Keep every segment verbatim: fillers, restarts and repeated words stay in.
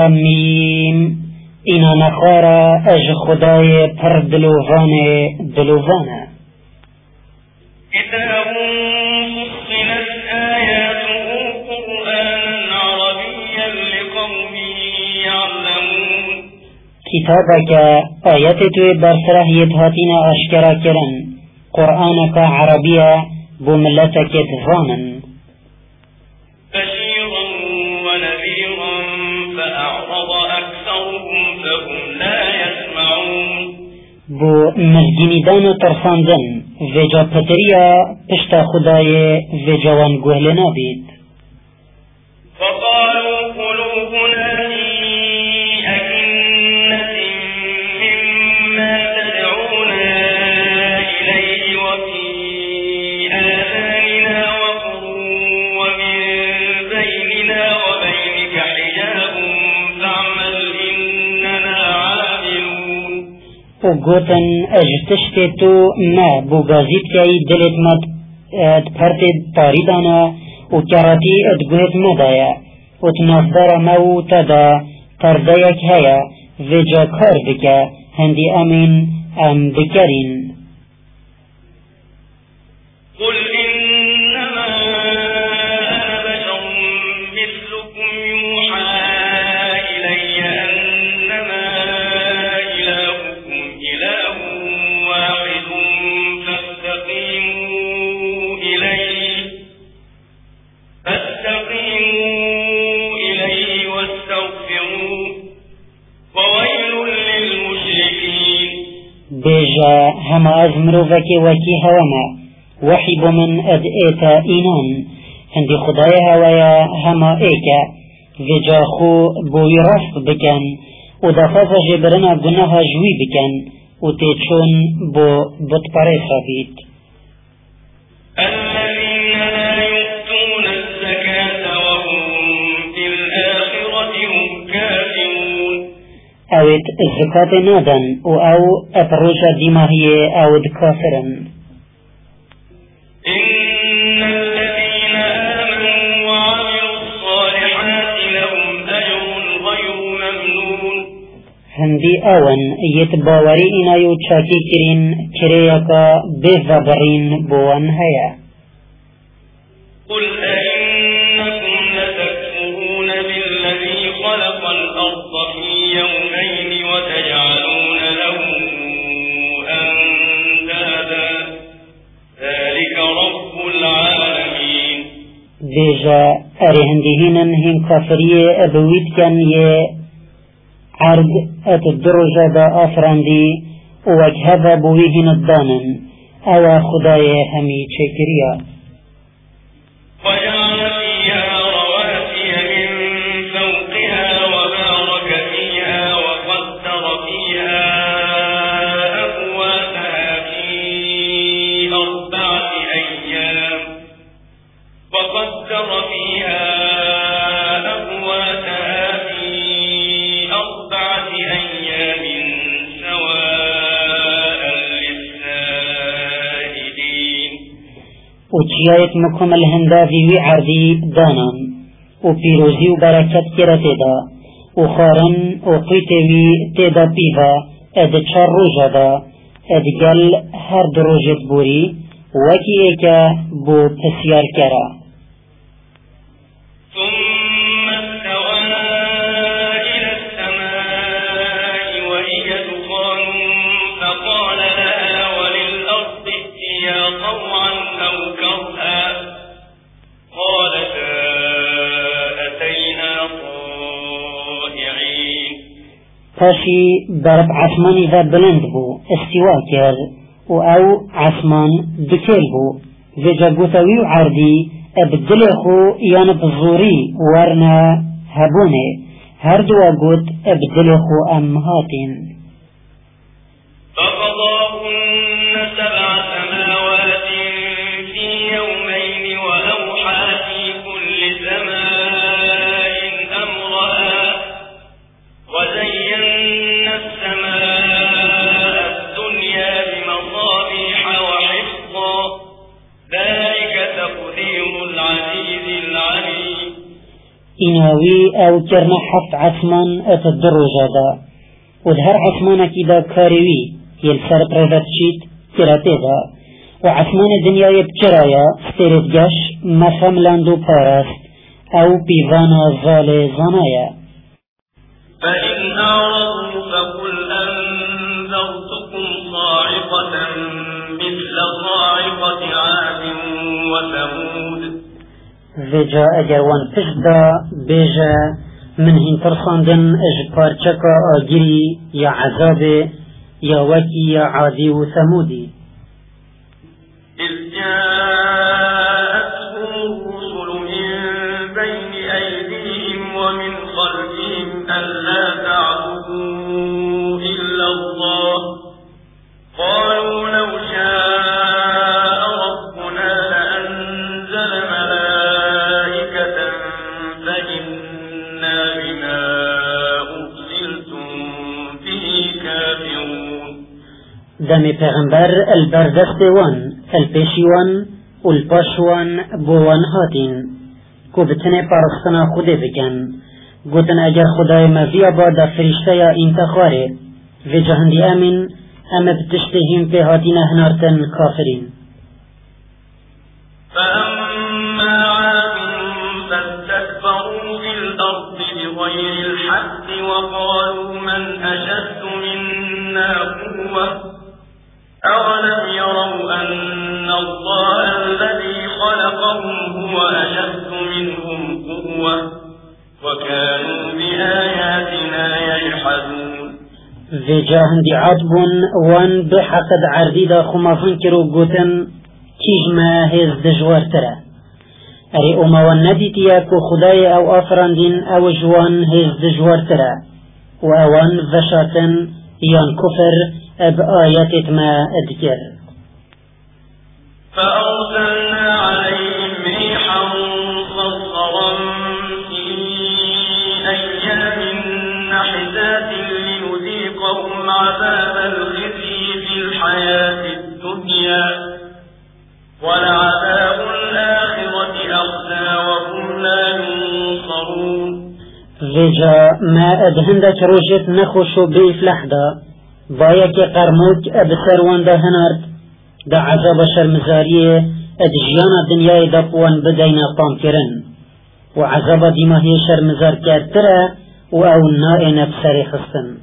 ميم إنا نخارا أج خداي پر دلوفان دلوفانا كتاب فصلت آياته قرآنا عربيا لقوم يعلمون كتابك آياتي برسره يتهاتين أشكرا كرن قرآنك عربية بملتك تفانا بشيرا ونذيرا فأعرض أكثرهم فهم لا يسمعون بو مزگینیدان و ترساندن ویجا پتریا پشتا خدای ویجوان گوهلنا بید وقالوا قلوبنا في أكنة مما تدعونا إليه وفي آذاننا وقر ومن بيننا وبينك حجاب فاعمل إننا عاملون و گوتن اجتشت تو ما بو گازید کهی دلت مد پرت تاریدانا و کراتی ادگوهت مدایا و تنافدار مو تدا تردیک هیا ویجا کار بکا هندی امین ام بکرین قل إنما أنا بشر مثلكم يوحى إلي أنما إلهكم إله واحد فاستقيموا إليه فاستقيموا إليه واستغفروه وويل للمشركين بيجا هما ازمرو وكي وكي هوما وحي بمن اد ايتا اينان هندي خداي هوايا هما ايكا وجا خو بوي رفت بكن و دفاف جبرنا گناها جوي بكن و تيچون بو بطپريخا بيت الذين لا يؤتون الزكاة وهم بالآخرة هم كافرون اوت الزكاة نادن و او ابروجا ديماهية او دكافرن إن الذين آمنوا وعملوا الصالحات لهم أجر غير ممنون هندي اون يتباوري انا يو چاكي كرين كريكا بيفابرين بوان هيا قل أئنكم لتكفرون بالذي خلق الأرض في يومين وتجعلون له أندادا ذلك رب العالمين بيجا ارهندهينن هم كافرية ابويت كان يه عرض اتدرجة دا افراندي ووجهها بويهن الدانن او خداي همي چكريا وجعل فيها رواسي من فوقها وبارك فيها وقدر فيها أقواتها في أربعة أيام وقدر فيها أقواتها في أربعة أيام سواء للسائلين وچيايت مكمل هندافي وي عرضي دانان وبيروزي وبركت كرته دا وخارن وقيتوي تيدا بيفا اد چار روجا دا اد گل هر دروجت بوري وكي ايكا بو تسيار كرا ثم استوى إلى السماء وهي دخان فقال لها وللأرض ائتيا طوعا أو كرها قالتا أتينا طائعين پاشي برب عثماني ذا بلند بو استواء كر و او عثمان بكير بو وجا قوتوي وعردي ابدلخو يان بزوري ورنا هبوني هردوا قوت ابدلخو امهاتين فقضاهن سبع سماوات في يومين وأوحى في كل سماء أمرها وزينا السماء الدنيا بمصابيح وحفظا ذلك تقدير العزيز العليم إناوي أو كرنا حفت عثمان أتدرجة دا ودهر عثمان كده كاريوي يلسر بريفتشيت كراته دا وعثمان الدنيا يبكرايا ستيرت جاش مخم لاندو بارس أو بيفانا زالي زانايا. فإن أعرضوا فقل أنذرتكم صاعقة مثل صاعقة عاد وثمود. فيجا أجر وان تشدا بيجا من هين ترصاندن اجبارچكا آجري يا عذاب يا وكي يا عادي وثمودي. إذ جاءتهم الرسل من بين أيديهم ومن خلفهم ألا تعبدوا إلا الله قالوا لو شاء ربنا لأنزل ملائكة فإنا بما أرسلتم به كافرون. دمي پیغمبر البردستوان الپیشیوان والپاشوان بوان هاتین کو بتنه پرستنا خوده بکن گوتن اگر خدای مزیا با دا فرشته یا انتخاره و جهندی امین ام بتشتهیم پی هاتین هنارتن کافرین. فأما عاد فاستكبروا في الأرض بغير الحق وقالوا من أشد منا قوة أولم يروا أن الله الذي خلقهم هو أشد منهم قوة وكانوا بآياتنا يجحدون. في جاهن عاتبون وان بحقد عرديدا خمافن كرو قوتن كيجما هز دجوار ترى أري أما والنديتيا كو خداي أو آفراندين أو جوان هز دجوار ترى وأوان فشاتن يان كفر بآيات ما أذكر. فأرسلنا عليهم ريحا صرصرا في أيام نحسات لنذيقهم عذاب الخزي في الحياة الدنيا ولعذاب الآخرة أخزى وهم لا ينصرون. فيجا ما أدهندك روجت نخشو بإفلحدا بايك قرموك أبسر وان دا هنارد دا عذاب شرمزاريه ادجيانا دنياي دقوان بدينا طامكرن وعذاب ديما هي شرمزار كارترا وأو النائن بسري خستن.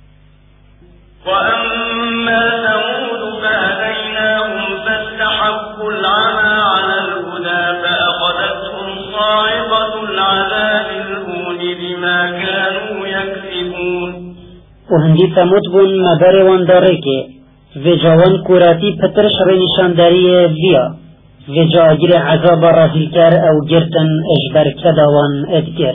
وأما ثمود فهديناهم فاستحبوا العمى على الهدى فأخذتهم صاعقة العذاب الهون بما كانوا يكسبون. وهندي ثمود بون مباري وان داريكي في جوان كوراتي پترش رنشان داريه بيا في جاجر عذاب رازلكار او جرتن اجبر كدوان ادكر.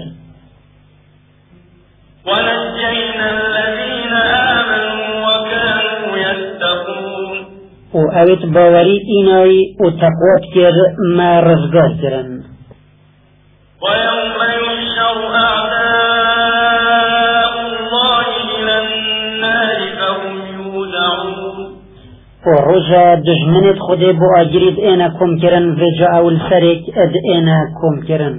ونجينا الذين آمنوا وكانوا يتقون. وأويت باوري إناي وتقوات كر ما رزقار كرن. ويوم يحشر أعداء الله إلى النار فهم يوزعون. ورجا دجمنت خدي بو أجريد انا كم كرن فجا اول سرك اد انا كم كرن.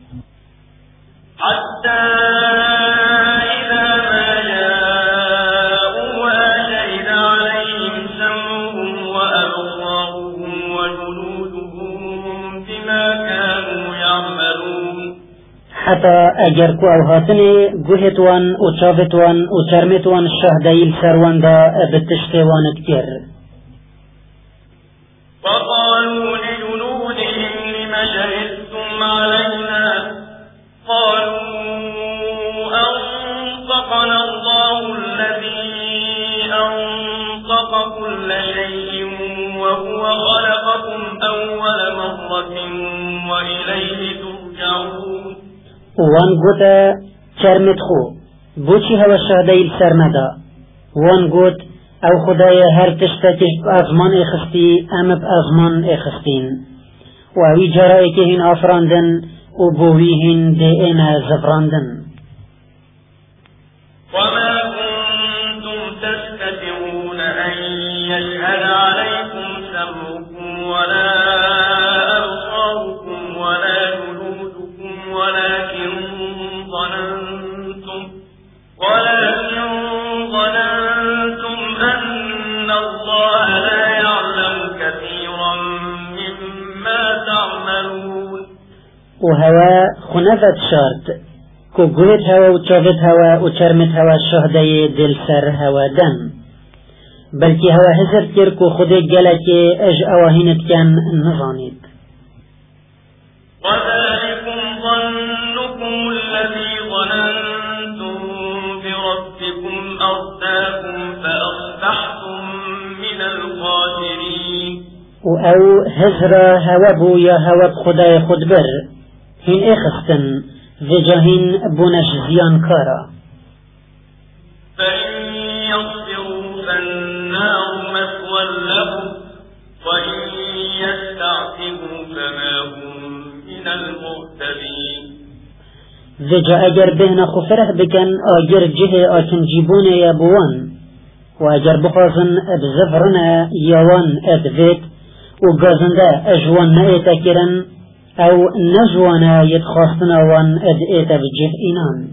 حتى إذا ما جاءوها شهد عليهم سمعهم وأبصارهم وجلودهم بما كانوا يعملون. حتى أجركو أو هاتني قهتوان وشافتوان وشرمتوان الشهدايل سروان دا بتشتوان كتير. وقالوا لجلودهم لم شهدتم علينا قالوا أنطقنا الله الذي أنطق كل شيء وهو خلقكم أول مرة وإليه ترجعون. وان قوتا شرمت خو بوشي هوا الشهدايل سرمدا وان قوت او خدايا هر تشتكش بأزمان اخستي ام بأزمان اخستين وهوي جرائكهن افراندن وبوهيهن دينا زفراندن. وما كنتم تستترون أن يشهد عليكم سمعكم ولا أبصاركم ولا جلودكم ولكن وهوا خنفت شارت كو قويت هوا وشافت هوا وشرمت هوا شهدي دل سر هوا دم بلكي هوا هزر كيركو خدي قلكي اج اواهينت كان نظانيت. وذلكم ظنكم الذي ظننتم بربكم أرداكم فأصبحتم من الخاسرين. او هزر هوا بو يا هوا خداي خدبر هين اخستن ذجاهين بونش زيان كارا. فإن يصبروا فالنار مثوى لهم وإن يستعتبوا فما هم من المهتدين. ذجا اجر بهنا خفره بكن اجر جه اكن جيبون يا بوان واجر بخازن بزفرنا يوان ادفت وقازنده اجوان نايتا كرن او نجوانا يتخاصنا وان ادئتا بجه إنان.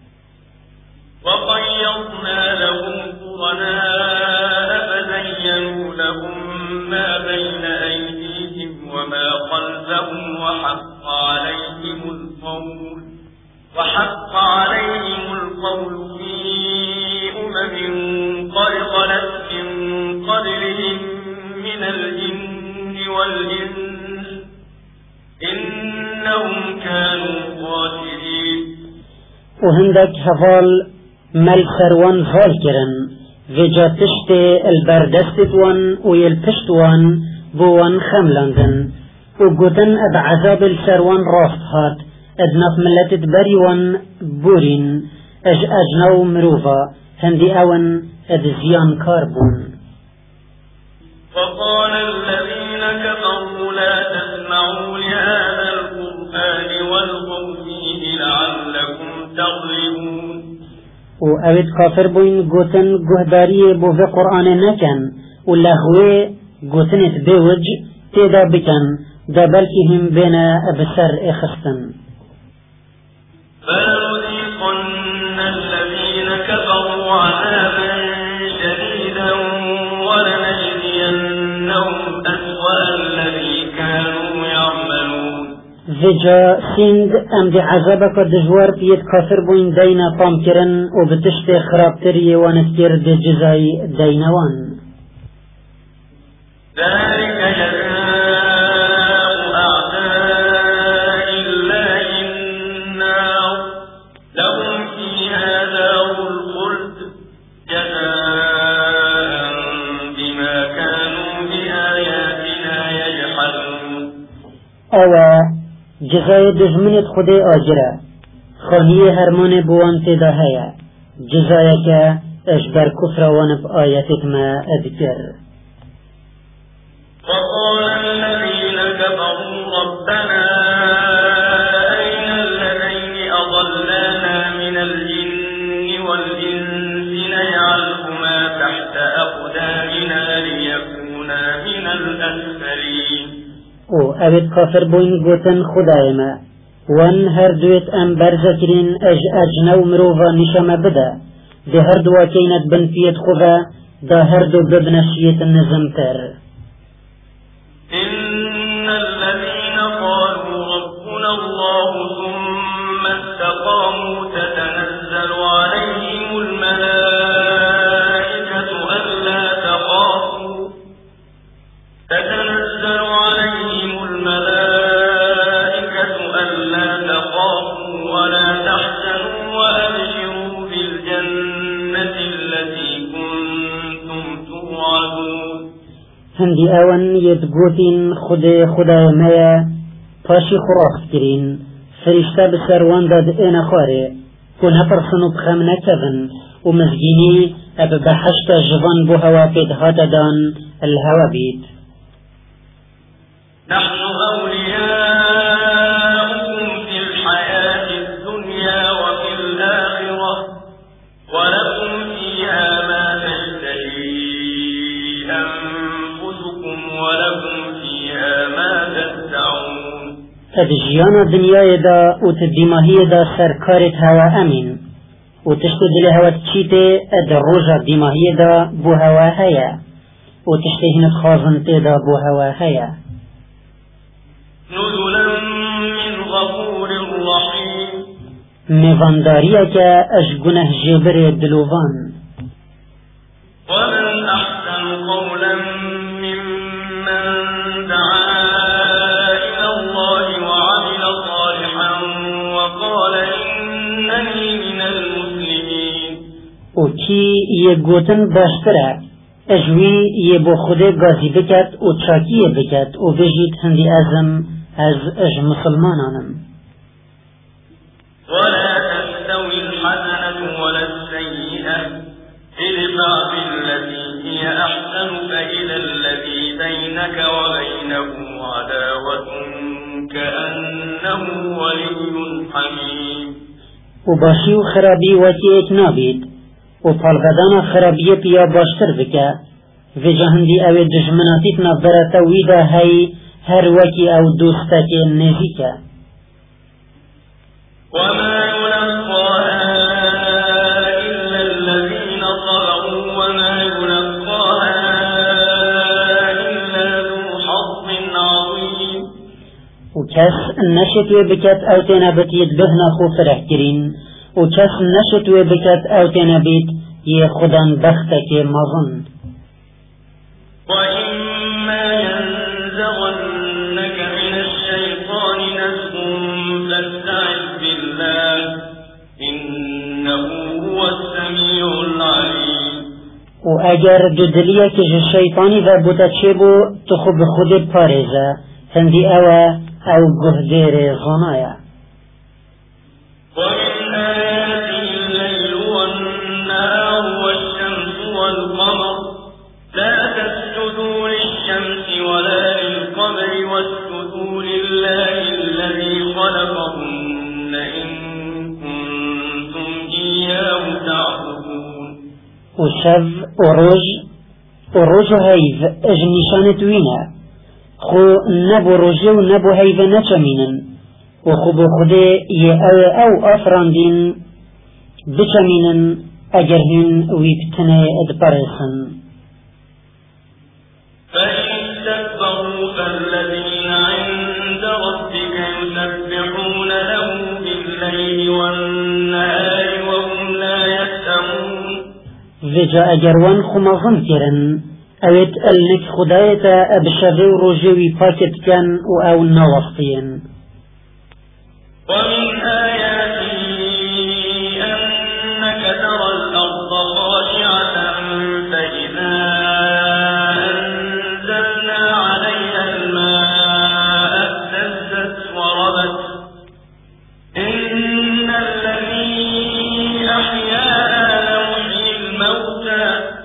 وقيضنا لهم قرناء فزينوا لهم ما بين أيديهم وما خلفهم وحق عليهم القول وحق عليهم القول في أمم قد خلت من قبلهم من الجن والإنس إنهم كانوا خاسرين. وهندك هفال ملخروان فالكرن وجا تشتي البردستوان ويلبشتوان بوان خملاندن وقوتن اب عذاب السروان رافتهات ادناف ملتت بريوان بورين اج اجنو مروفا هندي اوان اد زيان كاربون. وقال الذين كفروا لا تسمعوا لهذا القرآن والغوا فيه لعلكم تغلبون. وأويت كافر بوين قوتن قهداري بو في قرآن نكن واللهوي قوتنت بوج تيدا بكن دابلكهم بنا أبسر إخستن. فلنذيقن الذين كفروا عذابا شديدا ولنجزينهم أسوأ الذي كانوا يعملون. ذجا سند ام دي عذابك دجوار بيت كافر بوين دينا طامكرن وبتشتي خرابتري ونستير دي جزاي دينوان. ذلك جزاء أعداء الله النار لهم فيها دار الخلد جزاء بما كانوا بآياتنا يجحدون. أوا جزای دجمنت خودی آجره خانیه هرمان بوان تیدا هیا جزای که اشبر کفر وانب آیتت ما اذکر. وقال الذين كفروا ربنا أين الذين أضلانا من الجن والإنس نجعلهما تحت أقدامنا ليكونا من الأسفلين. او اوید کافر بوین گوتن خدای ما وان هر دویت ام برزکرین اج اجنو مروفا نشما بده ده هر دو کینت بن فیت خوبا ده هر دو ببنشیت نظمتر. إن الذين قالوا ربنا الله ثم استقاموا تتنزل عليهم الملائكة ألا تخافوا تتنزل عليهم الملائكة ألا تخافوا ولا تحزنوا وأبشروا بالجنة التي كنتم توعدون. هندي اوان يدقوتين خدي خدای مایا پاشی خراخت کرین فرشته بسر وان داد اینا خاره کن هپرسنو بخم نکبن و مزگینی اب بحشت جوان بو هوا پیدهات دان الهوا بید. نحن أولياؤكم في الحياة الدنيا وفي الآخرة ولكم فيها ما تشتهي أنفسكم ولكم فيها ما تدعون. تدجيانا دنيا دا و تدماهي دا سركارت هوا أمين و تشتو دل هوا تشيتي اد روجا دماهي دا بو هوا هيا و تشتهنت خازن تيدا بو هوا هيا. نزلا من غفور موانداريك أشجنه جبر دلوان. ومن أحسن قولا ممن دعا إلى الله وعمل صالحا وقال إنني من المسلمين. وكي يقوتن باشترع اجوي يبو خده غازي بكت و تشاكي بكت و بجيت هندي ازم از اج مسلمانانم. ولا تستوي الحسنة ولا السيئة ادفع بالتي هي أحسن فإذا الذي بينك وبينه عداوة كأنه ولي حميم. وباشي و خرابي وكي اكنابيد و پالغدانا خرابیه پیا باشتر بکه و جهندی او دجمناتیت نبرتا ویدا هی هر وکی او دوستک نزیکه. وما يلقاها إلا الذين صبروا وما يلقاها إلا ذو حظ عظيم. و کس نشتوی بکت او تنبتید بهنا خو فرح کرین و کس نشتوی بکت او تنبید يه خدان بختك مظن. وإما ينزغنك من الشيطان نزغ فاستعذ بالله إنه هو السميع العليم. وأجر ددليك الشيطاني ذا بوتاتشيبو تخب خود باريزا هندي أوا أو قهدير ظنايا. ومن آياته الليل والنهار والشمس والقمر لا تسجدوا للشمس ولا للقمر واسجدوا لله الذي خلقهن إن كنتم إياه تعبدون. وشف وروج وروج هيف اجنشانت وينا خو نبو روجي ونبو هيف نچمينن وخو بخده يه او او افراندين بچمينن اگر هن ويبتنه ادبرسن. فإن استكبروا فالذين عند ربك يسبحون له بالليل والنهار وهم لا يسأمون. وجا اگر وان خمازن کرن اوید النك خدایتا ابشغي و روجوی پاکت کن و او نوستین. ومن آياته أنك ترى الأرض خاشعة فإذا أنزلنا عليها الماء اهتزت وربت إن الذي أحياها لمحيي الموتى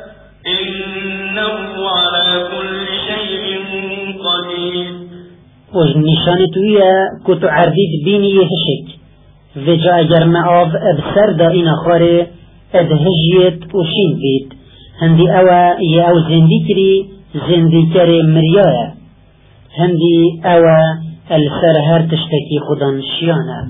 إنه على كل شيء قدير. وجنشانت ويا كتو عرديد بيني يهشك وجا اگر معاف ابسر دائنا خاري ادهجيت وشين بيت هندي اوا ياو زندي كري زندي كري مريايا هندي اوا السرهر تشتكي خدان شيانا.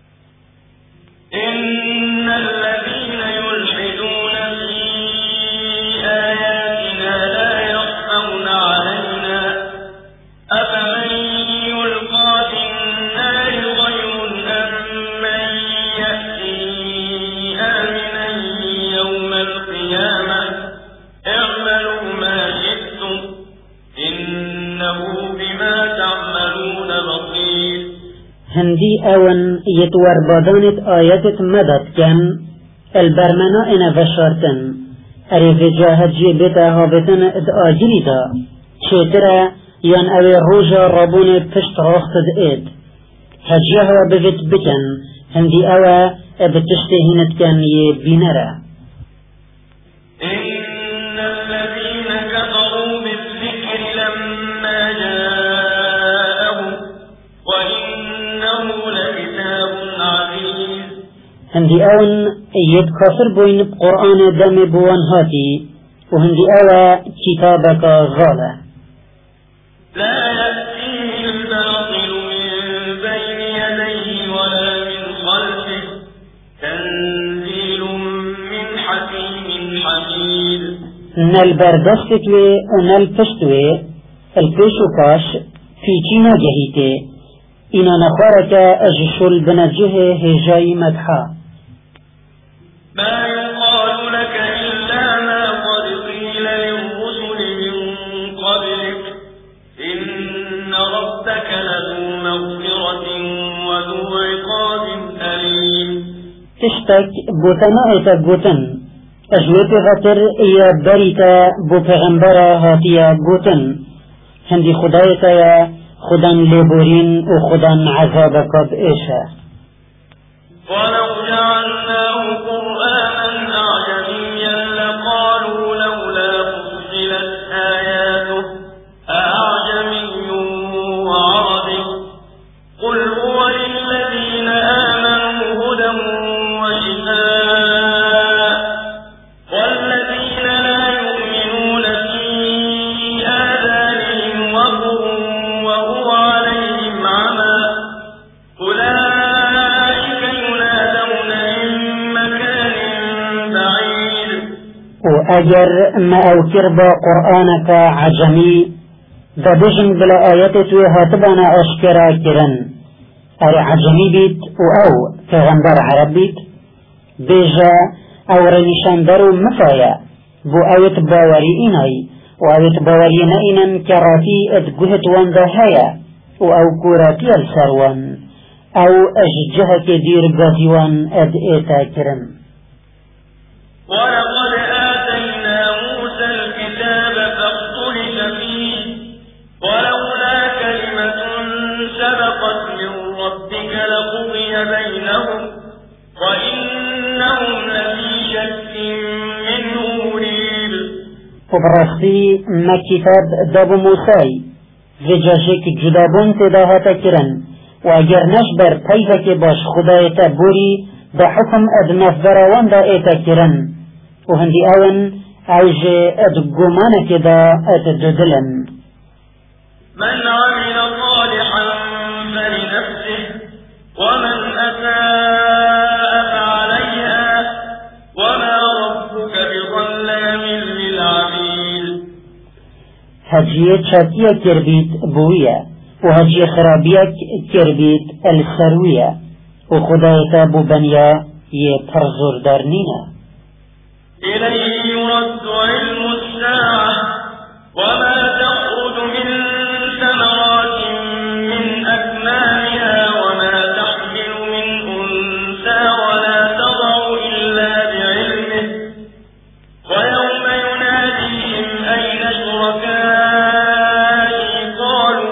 إن الذين يلحدون في آياتنا لا يخفون علينا أفمن يلقى في النار خير أم من يأتي آمنا يوم القيامة اعملوا ما شئتم إنه بما تعملون بصير. هندي اون يتور بادانت آيات مدد كان البرمنا انا فشارتن اري وجاهد جيبتا هابتن اد آجري دا شترا يان اوي روجا رابون پشت راخت اد هجيها بفت بكن هندي اوا بتشتهينت كان يبينرا. إن الذين كفروا بالذكر لما جاءهم وإنه لكتاب عزيز. هندي اون يد كافر بوين بقرآن دم بوان هاتي وهندي اوا كتابك غالة لا يأتيه الباطل من بين يديه ولا من خلفه تنزيل من حكيم حميد. نل بردستوي ونل پشتوي الپيشو پاش في چينا جهيته إنا نخارك أجشل بنجه هجاي مدحا ما يقال لك إلا ما قد قيل للرسل من قبلك إن ربك لذو مغفرة وذو عقاب أليم تشتك بوتنائت بوتن أجوات غتر إيا بريتا بو پیغمبرا هاتيا بوتن هندي خدايتا يا خدان لبورين وخدان عذابك بإيشا ولو جعلناه قرآنا أعجميا لقالوا لولا فصلت آياته أعجمي وعربي قل هو للذين آمنوا هدى وشفاء والذين لا يؤمنون في آذانهم وقر وهو عليهم عمى أولئك ينادون من مكان بعيد. وأجر ما أوكر قرآنك عجمي دبجن بلا آيات هاتبنا أشكرا كرن أري عجمي بيت أو پیغمبر عرب بيت بيجا أو رنشان درو مفايا بو آيات باوري إناي وآيات باوري نائنا كراتي ادقهت وان دهايا وأو كوراتي السروان أو أججه كدير قاضيوان أد إيتا كرن. ولقد آتينا موسى الكتاب فاختلف فيه ولولا كلمة سبقت من ربك لقضي بينهم وإنهم لفي شك منه مريب. وبرختي ما كتاب داب موسى وجاشك جدابون تداهات كرن وأجر نشبر طيفك باش خدايتا بوري بحكم أدناف براوان دا إيتا كرن وهندي آون عيج أدقومانك دا أتددلن. من عمل صالحا فلنفسه ومن أساء فعليها وما ربك بظلام للعبيد. هجية شاكية كربيت بوية وهجية خرابية كربيت السروية وخدايتا ببنيا يبرزور دارنينا. إليه يرد علم الساعة وما تخرج من ثمرات من أكمامها وما تحمل من أنثى ولا تضع إلا بعلمه ويوم يناديهم أين شركائي قالوا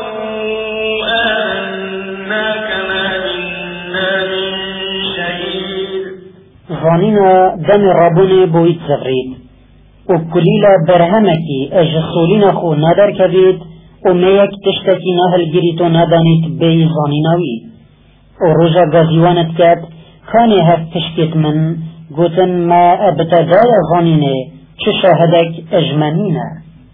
آمنا كما منا من شهيد. ظانينا دم ربنا بويت سفريد وكليلا برهمكي أجسولين خو نادر كبيد وميك تشتكي نهل جريتو نادانيت بي ظانيناوي ورجا غازيوانت كات خاني هف تشكت من قوتن ما ابتدايا ظانيني ششاهدك أجمانينا.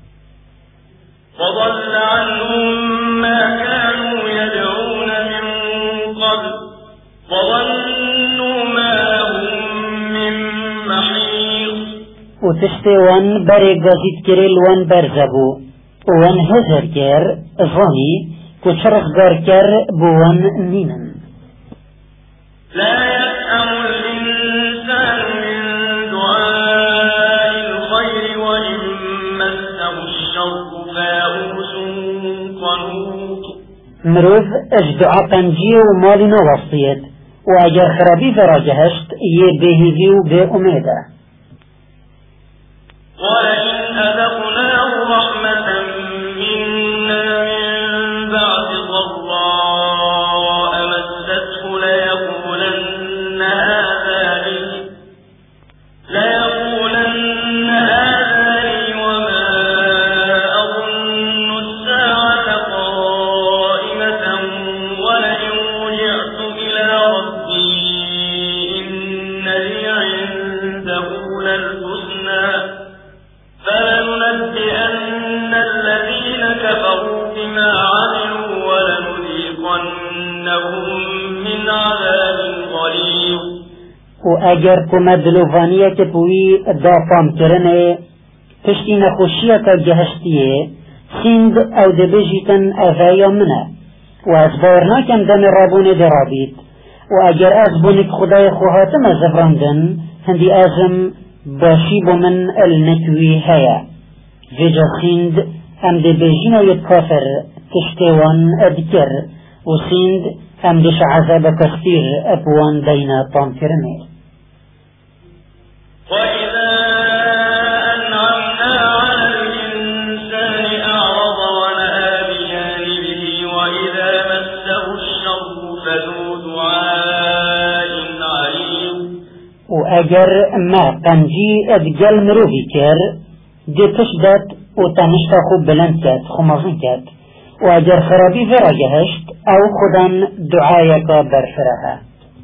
وضل عنهم ما كانوا يدعون من قبل وظنوا ما لهم من محيص. وتشتي وان بري غازيت كريل وان برزبو وان هزر كر ظاني كشرخ غار كر بوان نينن. لا يسأم الإنسان من دعاء الخير وإن مسه الشر فيئوس قنوط. مروف اجدعا قنجي ومالنا وصيت وأجر خرابي فراجهشت يبهذي بأميدة. ولئن أذقناه رحمة منا من بعد ضراء مسته ليقولن هذا لي ليقولن هذا لي وما أظن الساعة قائمة ولئن رجعت إلى ربي إن لي عنده للحسنى فلننبئن الذين كفروا بما عملوا ولنذيقنهم من عذاب غليظ. وأجر كمدلوفانية تبوي دافام كرنه تشتي نخوشية جهشتيه سند أو دبجيتن أغايا منه وأسبارنا كم دم رابون درابيت وأجر أزبونك خداي خوهاتم زفراندن هندي أزم باشيب من النكوي هيا فيجا خيند أم دي بيجينو يتكافر تشتوان أذكر وسيند أم ديش عذاب كثير أبوان دينا طانكرني. وإذا أنعمنا على الإنسان أعرض ونأى بجانبه وإذا مسه الشر فذو دعاء عليم. وأجر ما قنجي أدقل مروفي كر دي تشدت وتنشتاخو بلنكت خمازنكت وأجر خرابي فرجهشت أو خدن دعايك برفرها.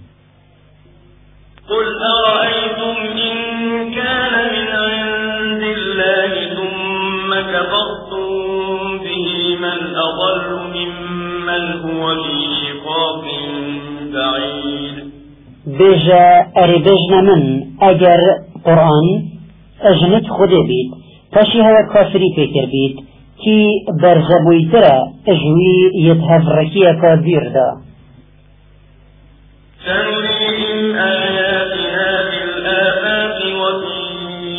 قل أرأيتم إن كان من عند الله ثم كفرتم به من أضل ممن هو في شقاق بعيد. بيجا أريبجنا من أجر قرآن أجنت خدي بيت تاشي هوا كافري فكر بيت كي برزبوي ترى أجوي يتهفركي كابير دا. سنريهم آياتنا في الآفاق وفي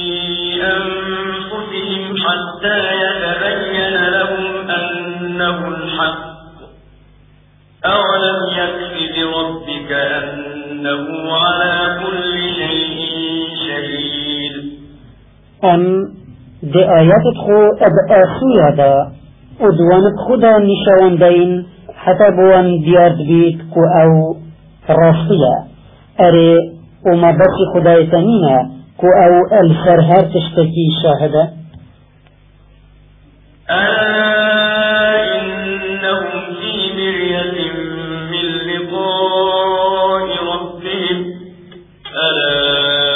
أنفسهم حتى يتبين لهم أنه الحق. أولم يكف بربك أنه على كل شيء شهيد. أم دي آيات خو أبآخية دا ودوانت خدا نشوان دين حتى بوان ديار بيت كو أو راستية أري وما بسي خداي تنينة كو أو الفرهار تشتكي شاهدة. ألا إنهم في مرية من لقاء ربهم ألا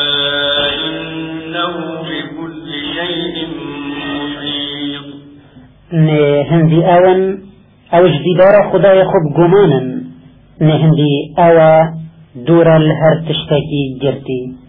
إنه بكل شيء محيط. نه هندي أون أو جديدار خداي خب جمانا نه هندي أوا دور الهر تشتكي جرتي.